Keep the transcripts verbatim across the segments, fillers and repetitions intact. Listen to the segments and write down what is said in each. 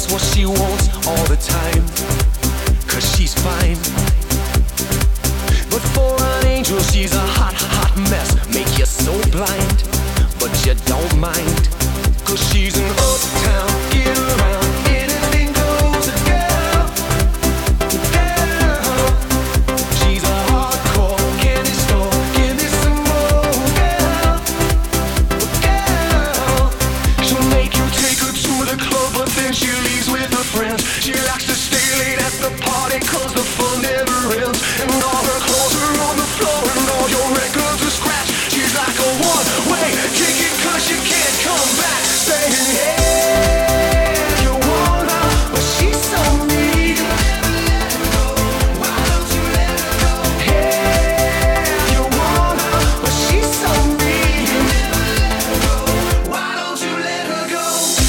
what she wants all the time, 'cause she's fine. But for an angel she's a hot, hot mess. Make you so blind, but you don't mind, 'cause she's an uptown, get around, anything goes, girl, girl. She's a hardcore candy store, give me some more, girl, girl. She'll make you take her to the club, but then she leaves with her friends. She likes to stay late at the party 'cause the fun never ends. And all her clothes are on the floor and all your records are scratched. She's like a one-way ticket 'cause you can't come back. Saying, hey, you wanna, but she's so mean. Why don't you let her go? Hey, you wanna, but she's so mean. Why don't you let her go?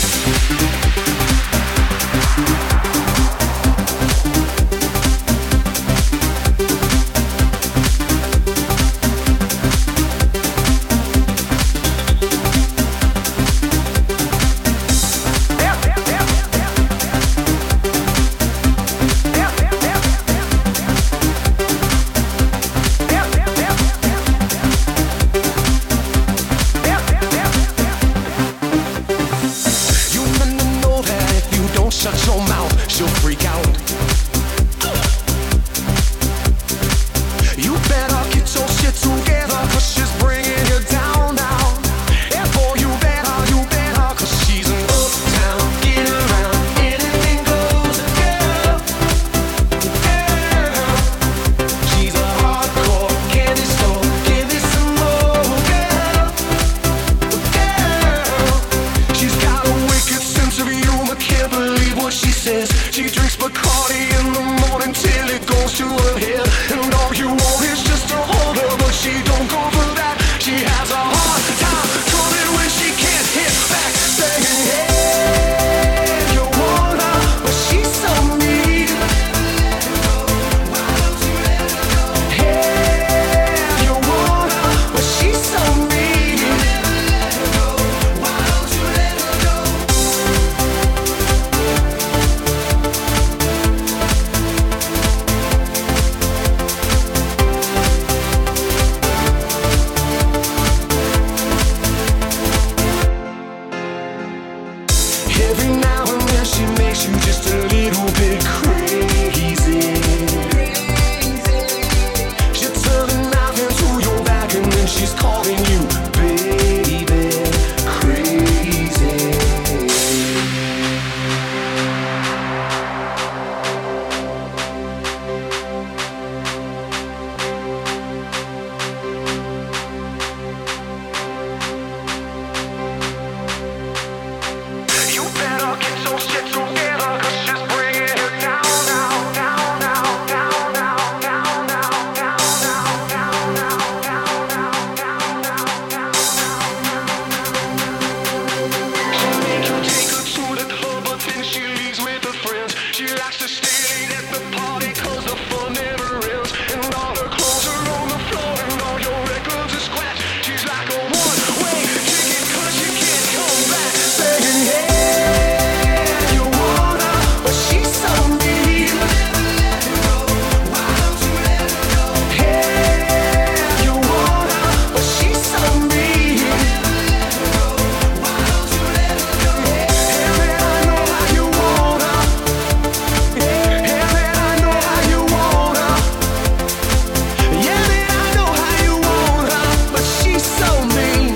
Shut your mouth, she'll freak out. You better get your shit together, 'cause she's bringing you down now. And boy, you better, you better, 'cause she's an uptown, get around, anything goes, girl, girl. She's a hardcore candy store, give me some more, girl, girl. She's got a wicked sense of humor, can't believe what she says. She drinks Bacardi in the morning till it goes to her head. And all you want is just to hold her, but she don't go for that. She has a hard time coming when she can't hit back. Saying, hey, you wanna, but she's so mean. Why don't you let her go? Hey, you wanna, but she's so mean. Why don't you let her go? Every now and then she makes you just a little bit crazy. She'll turn a knife into your back and then she's calling you baby crazy. You better get your shit together, 'cause she's bringing you down, down, down, down, down, down, down, down, down, down, down, down, down, down, she'll make you take her to the club, but then she leaves with her friends. She likes to stay late at the party 'cause the fun never ends. And all her clothes are on the floor and all your records are scratched. She's like a one-way ticket 'cause you can't come back. Saying, hey, you wanna, but she's so mean. Why don't you let her go? Hey, you wanna, but she's so mean. Why don't you let her go? Hey, man, I know how you wanna. Hey, man, I know how you wanna. Yeah, man, I know how you wanna, but she's so mean.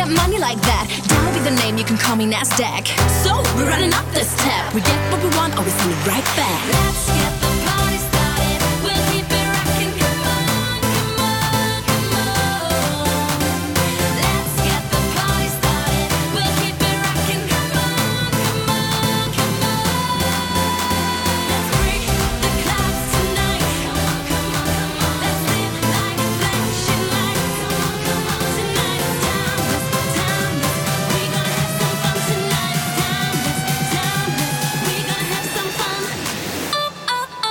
money like that. Dollar be the name, you can call me Nasdaq. So, we're running up this step. We get what we want, always send it right back. Let's get the party started. We'll keep it rocking. Come on, come on, come on. Let's get the party started. We'll keep it rocking. Come on, come on, come on. Let's break the clouds tonight. Come on, come on, come on. Let's live like a flashing light. Come on, come on, tonight is timeless, timeless. We gonna have some fun tonight. Timeless, timeless. We gonna have some fun. Oh, oh, oh.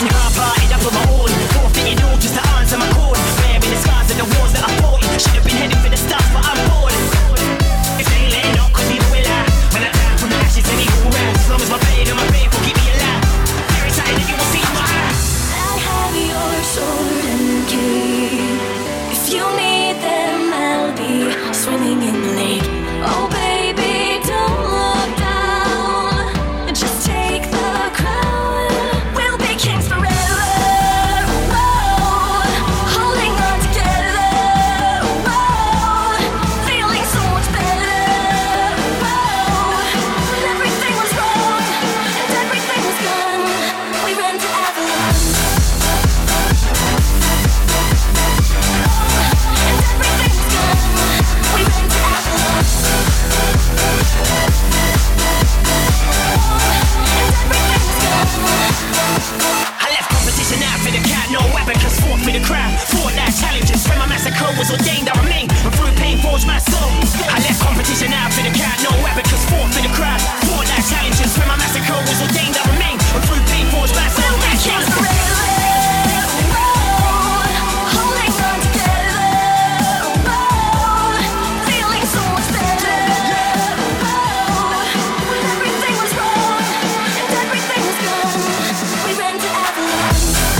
getting half hearted, I put my all in. Forfeited all just to answer my call. Bearing the scars of the wars that I fought in. Should have been heading for the stars, but I'm bored. If they ain't letting up, cause neither will I. When I die from the ashes, then he all round. As long as my pain and my pain will keep me alive. There is something that you will see in my eyes. I have your sword and key. If you need them, I'll be swimming in the lake. Oh baby, don't look down. Just take the crown. We'll be kings forever. Whoa, holding on together. Whoa, feeling so much better. Whoa, when everything was wrong and everything was gone, we ran to Avalon. And everything was gone, we ran to Avalon. I left competition out for the cat, no abacus, fought for the crown. Fought that challenges, when my massacre was ordained, I remained. And through pain forged my soul. I left competition out for the cat, no abacus, fought for the crown. Fought that challenges, when my massacre was ordained, I remained. And through pain forged my soul. We'll be kings forever. Whoa, holding on together. Whoa, feeling so much better. Whoa, when everything was wrong and everything was gone, we ran to Avalon.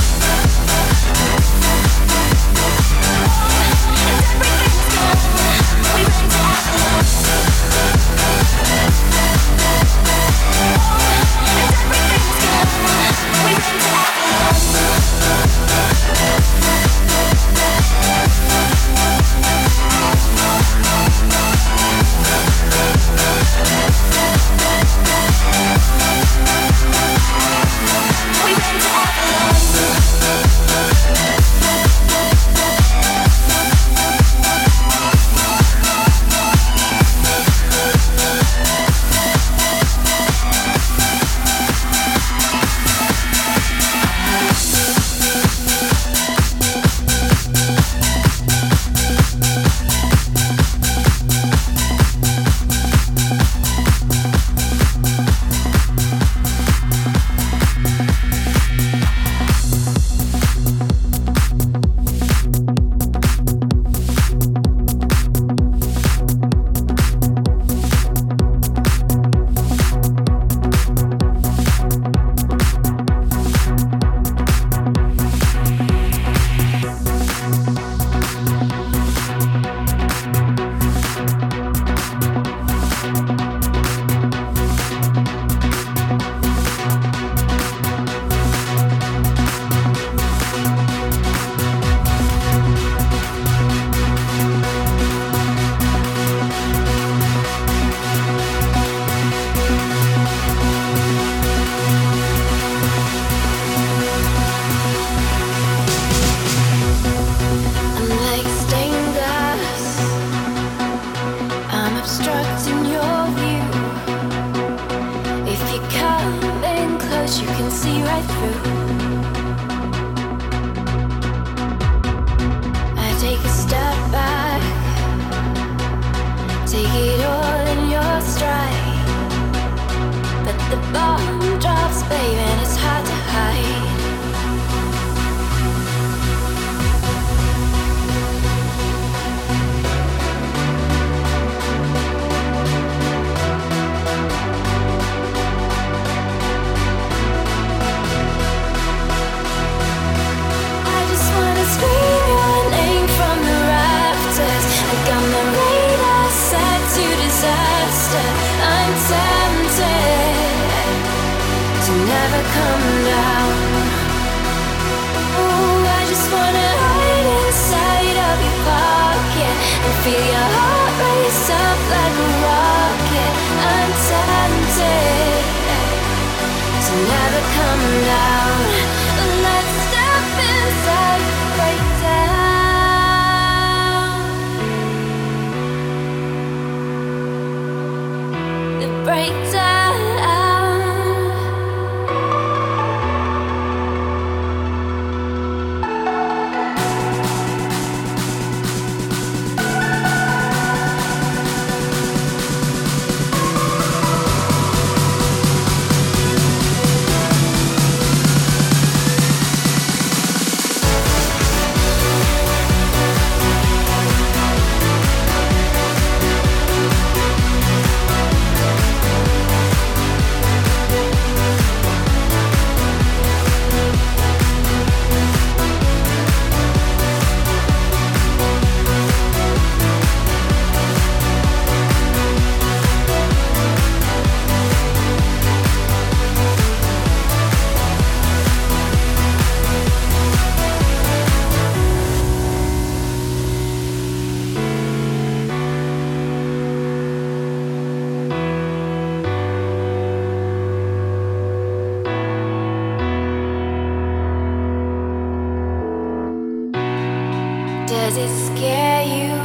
And everything was gone, we ran to Avalon. And everything was gone, we ran to Avalon. We ran to Avalon. I'm like stained glass. I'm obstructing your view. If you come in close, you can see right through. I take a step back, take it all in your stride. But the bomb drops, babe, and it's hard to hide. I just wanna scream your name from the rafters. I got my radar set to disaster. I'm tempted to never come down. Oh, I just wanna hide inside of your pocket and feel your heart race up like a rocket. I'm tempted to never come down. Let's step inside, break down. The breakdown. Does it scare you?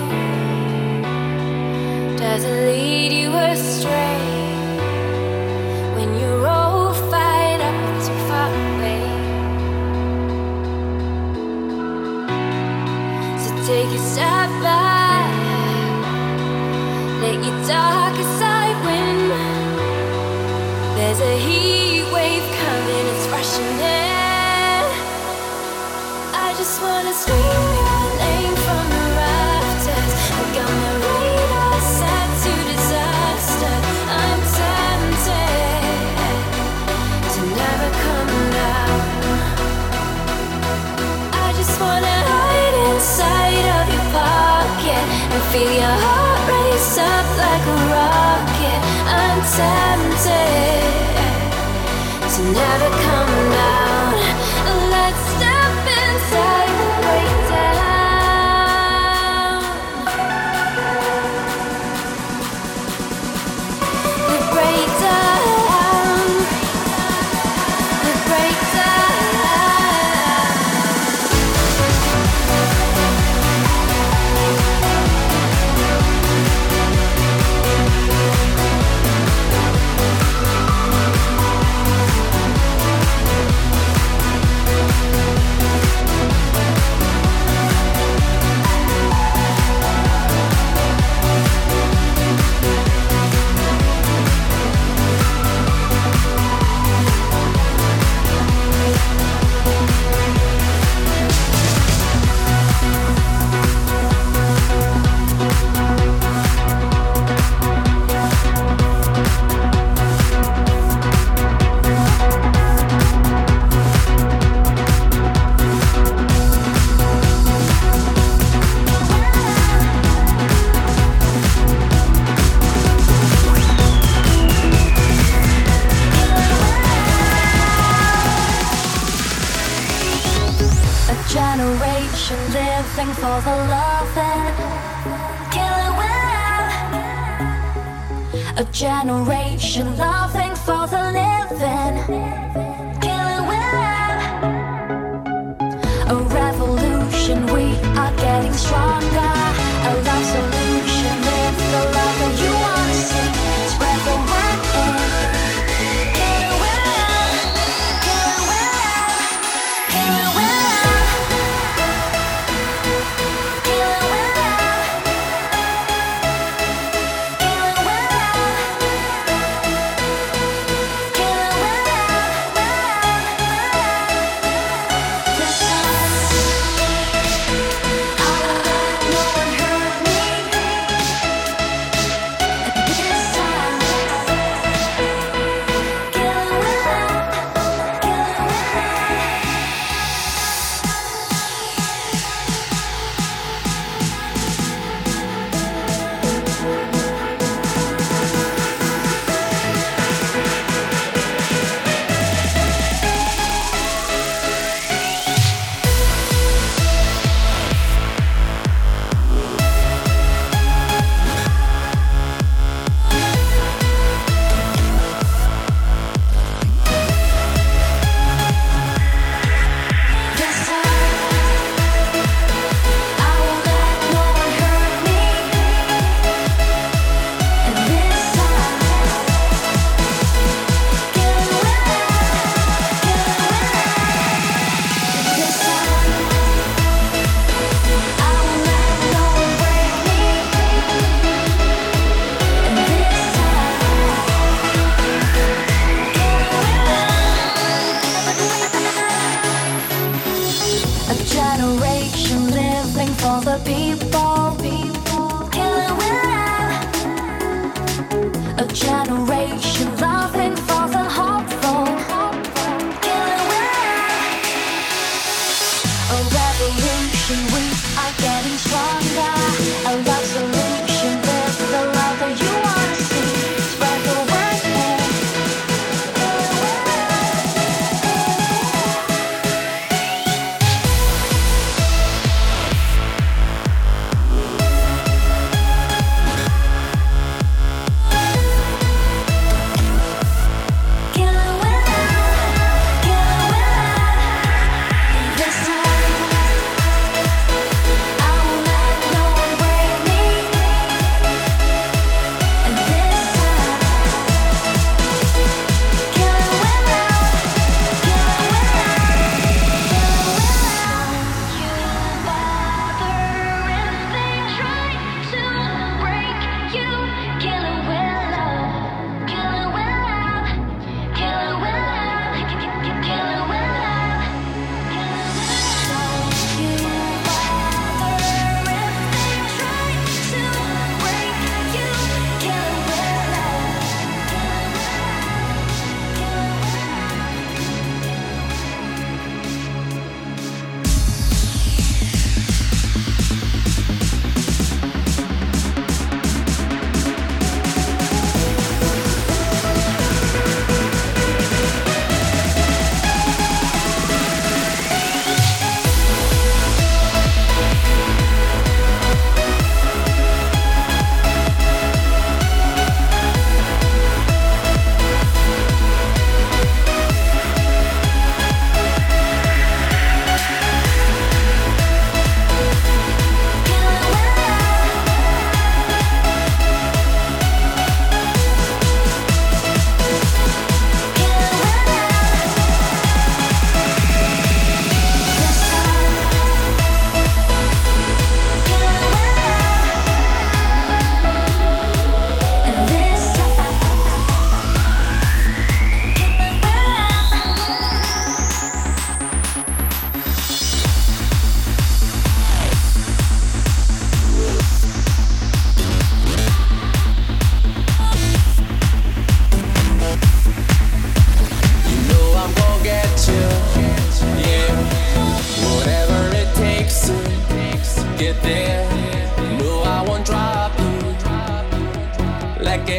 Does it lead you astray when you're all fired up and too far away? So take a step back, let your darker side win. There's a heat wave coming, it's rushing in. I just wanna scream your name from the rafters. I got my radar set to disaster. I'm tempted to never come down. I just wanna hide inside of your pocket and feel your heart race up like a rocket. I'm tempted to never come down. Let's step inside the breakdown. The breakdown. The breakdown. Generation living for the loving, killing without. A generation loving for the living, killing without. A revolution, we are getting stronger. A love solution, live the love that you wanna see. Spread the word in. Killing without, killing without, killing without.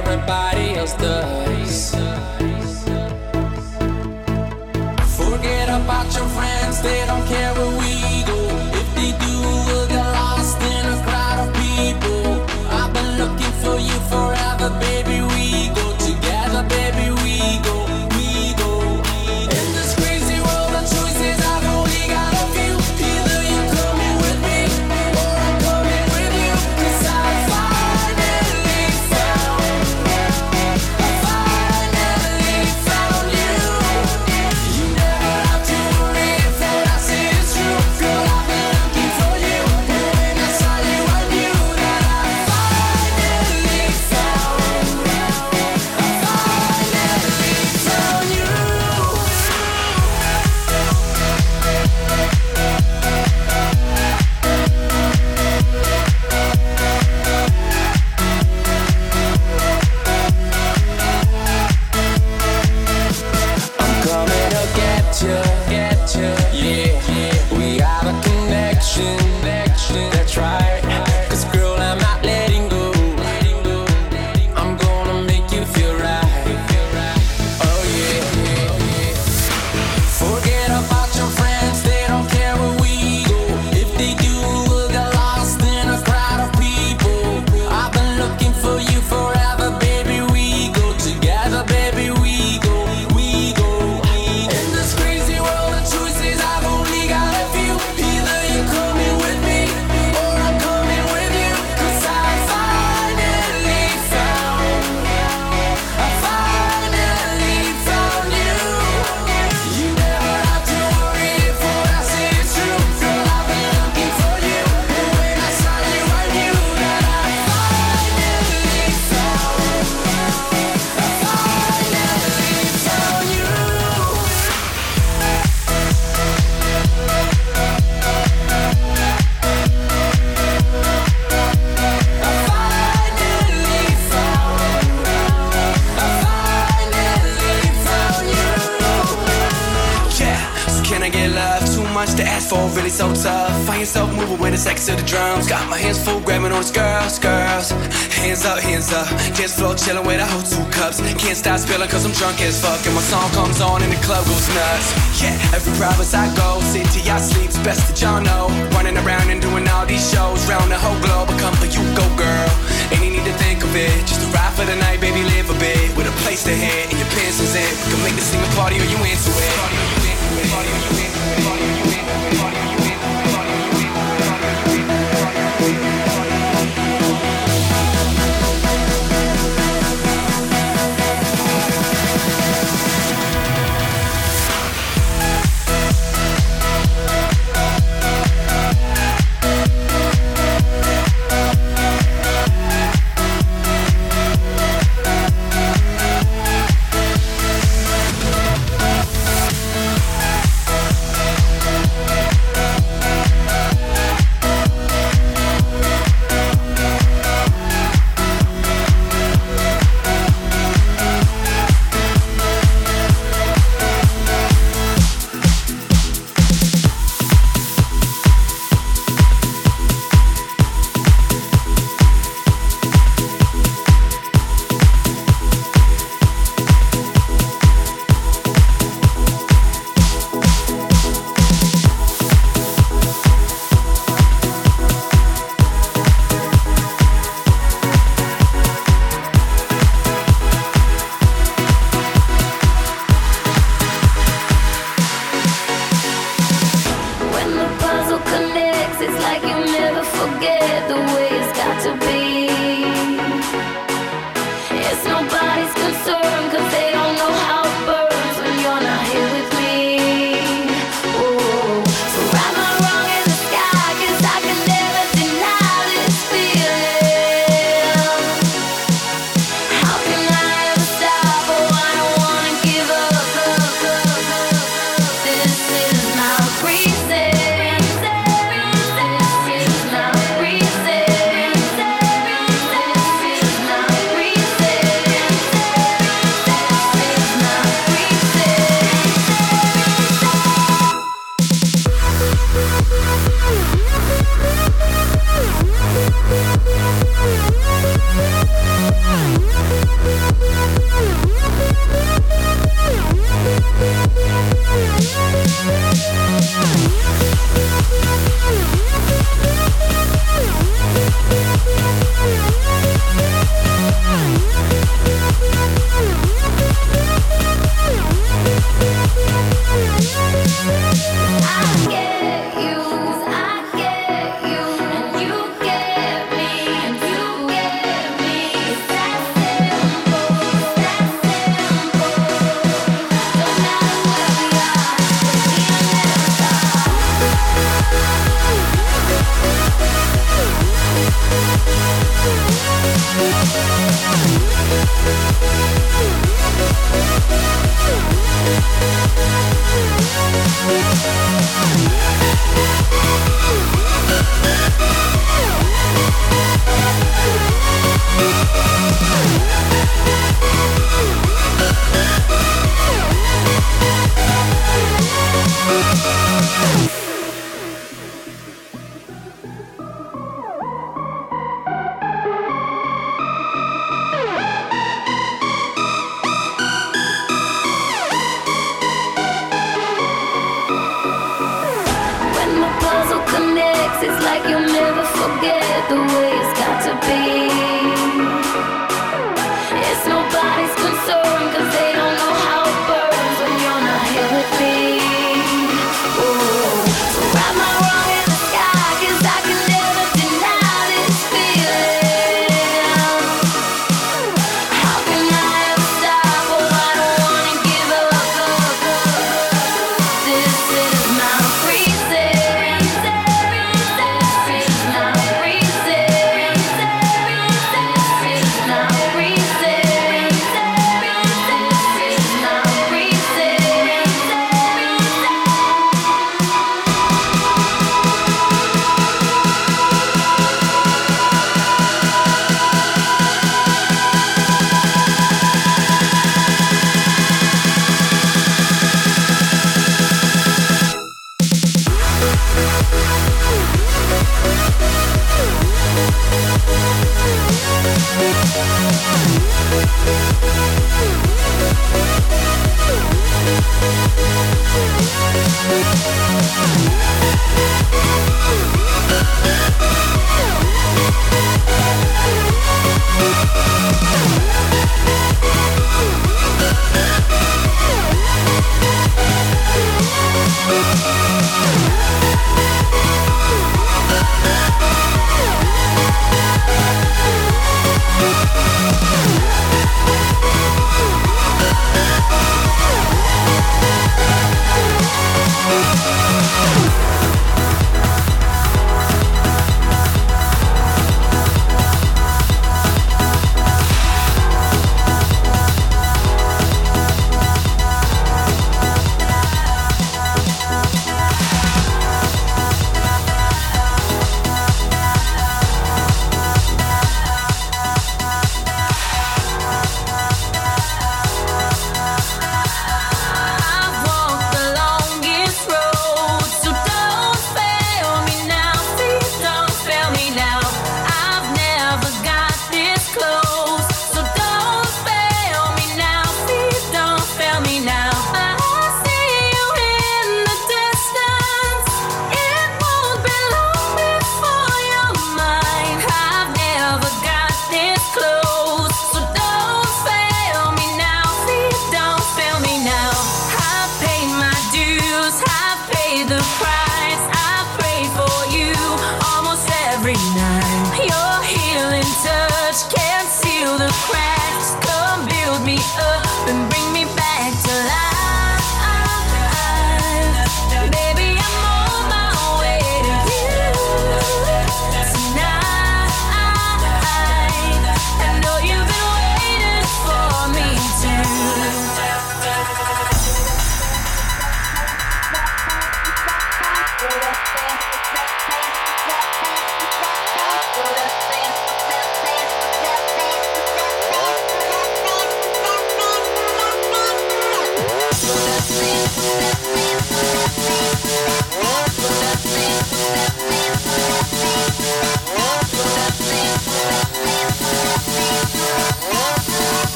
everybody else does. Forget about your friends, they don't care where we go. If they do, we'll get lost in a crowd of people. I've been looking for you forever, baby, we go together, baby, we go, we go. In this crazy world of choices, I've only got a few. Either you're coming with me, or I'm coming with you. 'Cause I finally found, I finally found you. You never have to worry if what I say is true. Girl, I've been looking for you, and when I saw you, I knew that I finally found, I finally found you. I'm coming to get you, get you, yeah, yeah. We have a connection, connection. That's right. 'Cause girl, I'm not letting go. I'm gonna make you feel right. Oh yeah, yeah, yeah. Forget about your friends, they don't care where we go. If they do, we'll get lost in a crowd of people. I've been looking for you forever, baby, we go together, baby, we go, we go. In this crazy world of choices, I've only got a few. Either you're coming with me, or I'm coming with you. 'Cause I finally found, I finally found you. You never have to worry if what I say is true. Girl, I've been looking for you, and when I saw you, I knew that I finally found, I finally found you. I finally found, I finally found you. Yeah, so can I get love? Too much to ask for, really so tough. Find yourself moving with the sex to the drums. Got my hands full, grabbing on the girls, girls. Hands up, hands up. Dance floor chilling with a whole two cups. Can't stop spilling 'cause I'm drunk as fuck. And my song comes on and the club goes nuts. Yeah, every province I go, city I sleep, best that y'all know. Running around and doing all these shows, round the whole globe. I come for you, go girl. Ain't you need to think of it. Just a ride for the night, baby, live a bit. With a place to hit and your pants is in. We can make this thing a party or you into it. Party or you into it. Party or you into it. Party or you into it. Party or you into it. Party or you into it. We'll be right back.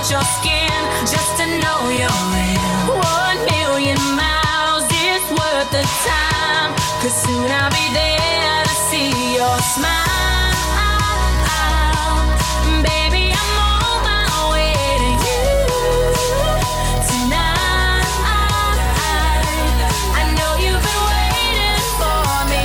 touch your skin, just to know you're real. One million miles is worth the time, 'cause soon I'll be there to see your smile. Baby, I'm on my way to you tonight. I know you've been waiting for me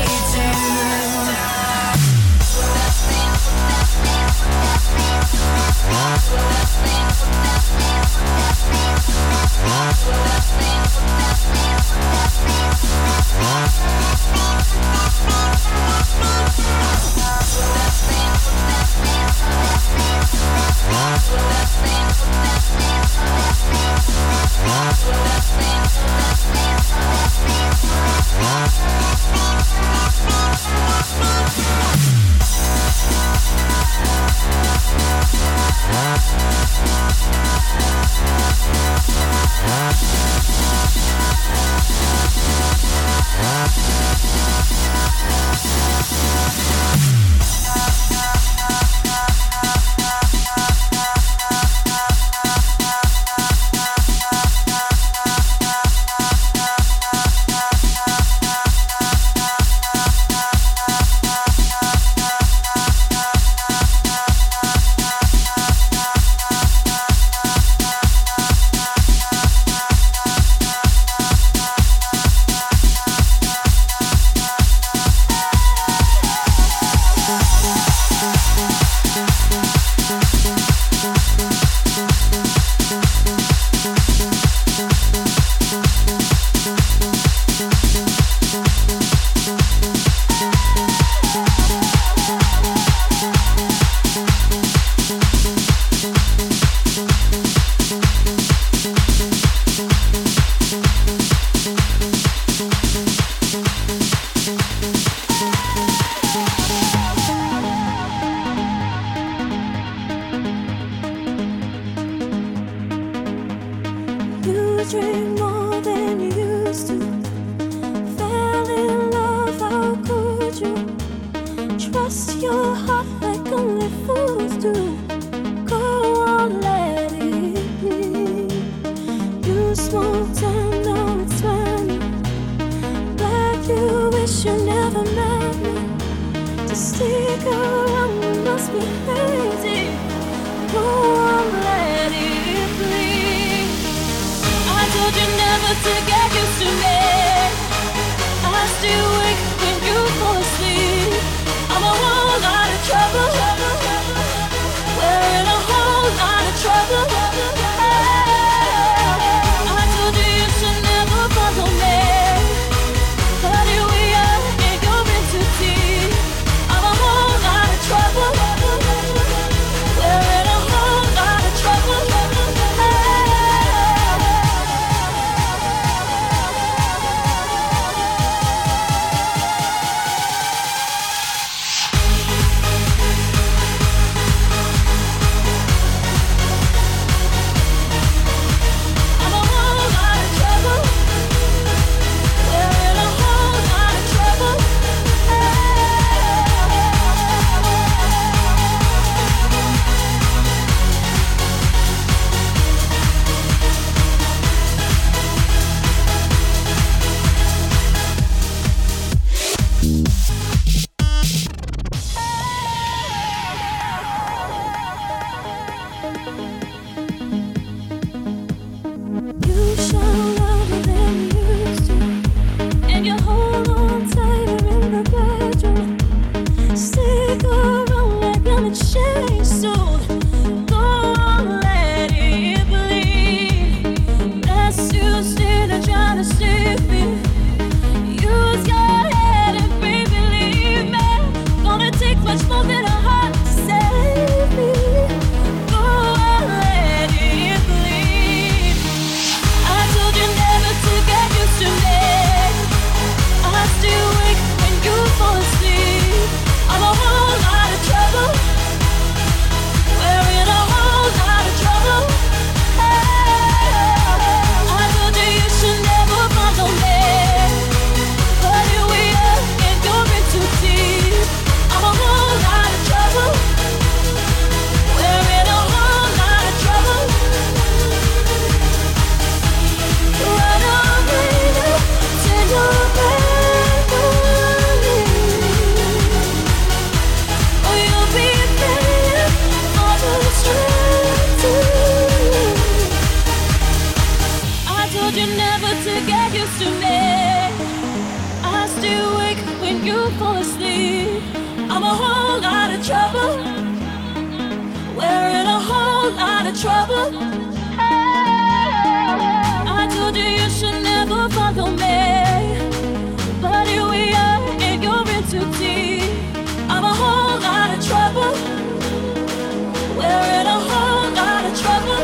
drink more than you used to. Fell in love, how could you? Trust your heart like only fools do. Go on, let it be. You smoked and now it's funny, but you wish you never met me. To stick around must be crazy. Go on, let it be. I told you trouble. I told you you should never follow me, but here we are and you're in too deep. I'm a whole lot of trouble. We're in a whole lot of trouble.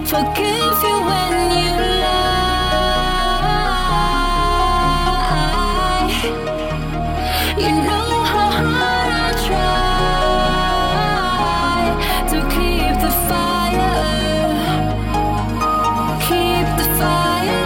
forgive you when you lie. You know how hard I try to keep the fire, keep the fire.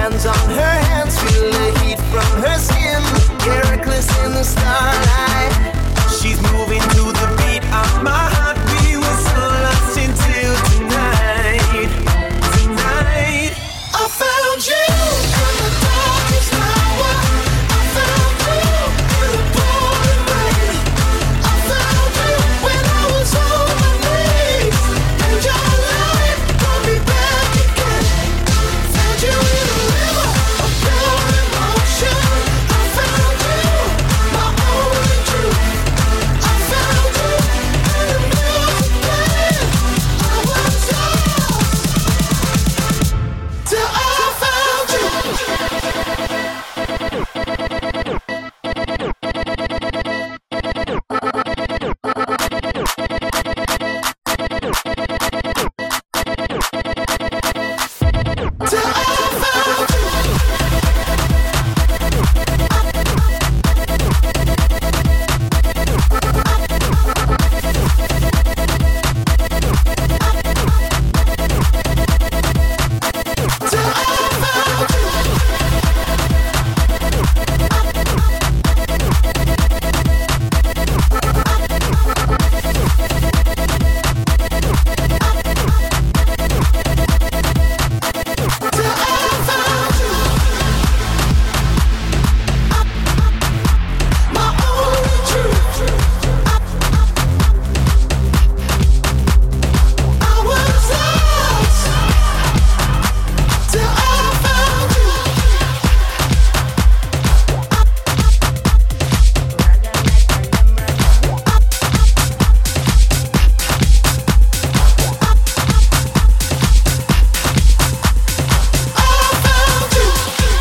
hands on her hands, feel the heat from her skin. Yeah, reckless in the starlight. She's moving to the beat of my heart. We were so lost until tonight. Tonight, I found you in the darkest hour. I found you in the pouring rain. I found you when I was on my knees. And your light brought me back again. Found you in a river of pure emotion. I found you, my only truth. I found you in the music playing. I was lost till I found you. Till I found you. Till I found you. Till I found you. My only truth. I was lost till I found you. I found you.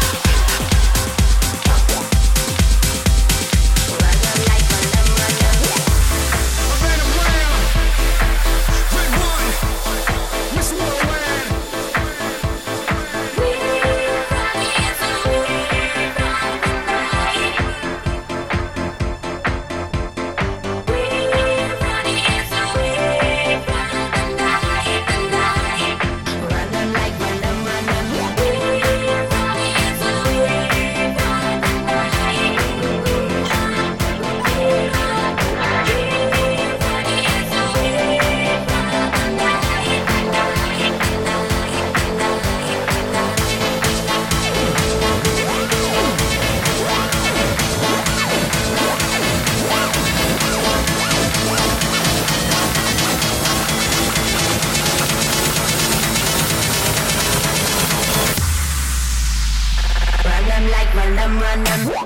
Run them like run them, run them.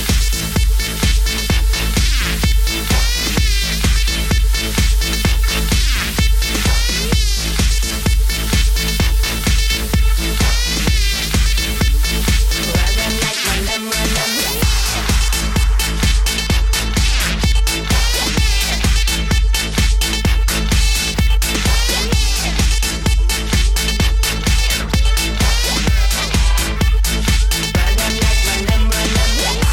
Run them like run them, run them. Run them like run them, run them.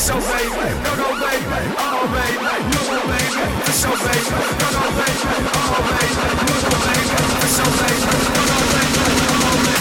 so baby, go go baby, oh baby, no more baby, for so baby, go go baby, oh baby, no more baby, for so baby, go go baby, oh baby.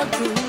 felt good.